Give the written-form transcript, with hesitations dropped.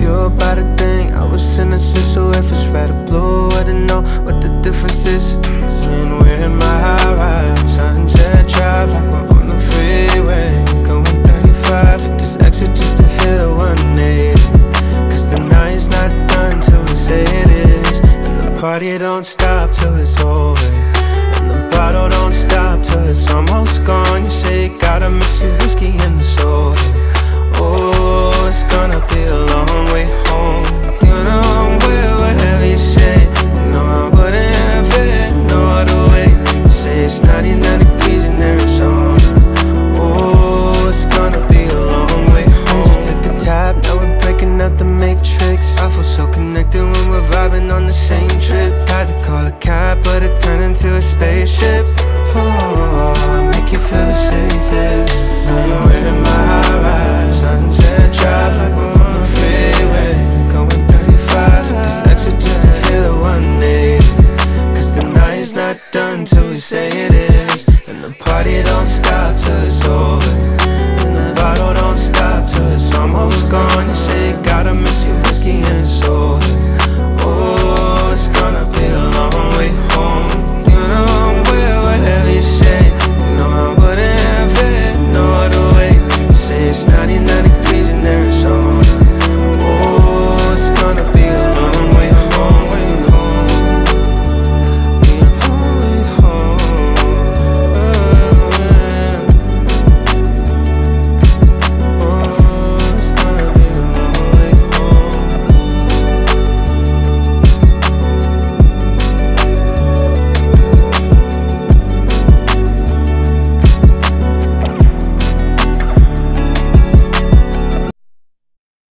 you about a thing. I was innocent, so if it's red or blue, I don't know what the difference is. When we're in my high ride, Sunset Drive, like we're on the freeway, going 35. Took this exit just to hit a 180, cause the night's not done till we say it is. And the party don't stop till it's over, and the bottle don't stop till it's almost gone. You say you gotta mix your whiskey and the soda.